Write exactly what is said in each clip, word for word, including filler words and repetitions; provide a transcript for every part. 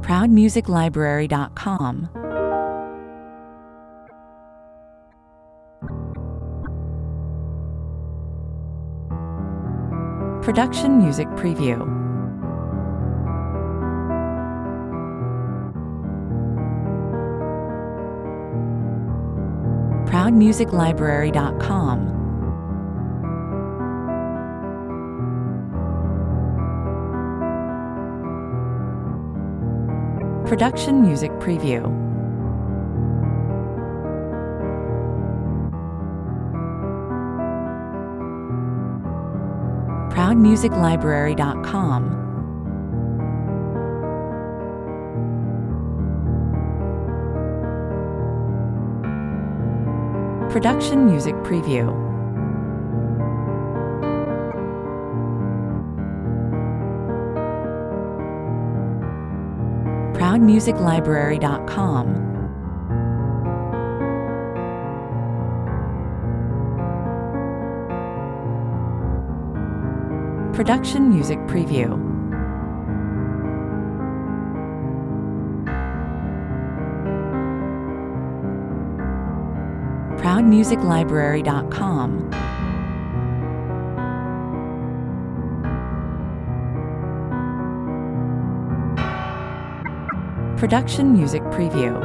proud music library dot com. Production Music Preview. proud music library dot com. Production Music Preview. proud music library dot com. Production Music Preview. proud music library dot com. Production Music Preview. proud music library dot com. Production Music Preview.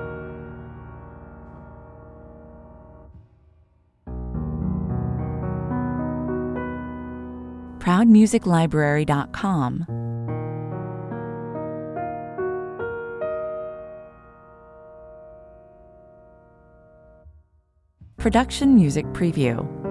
proud music library dot com. Production Music Preview.